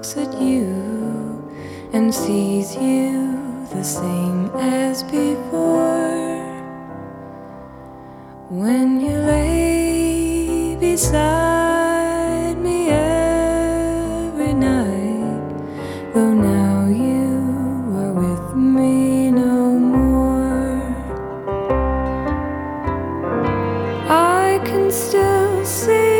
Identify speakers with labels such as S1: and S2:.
S1: looks at you and sees you the same as before. When you lay beside me every night, though now you are with me no more, I can still see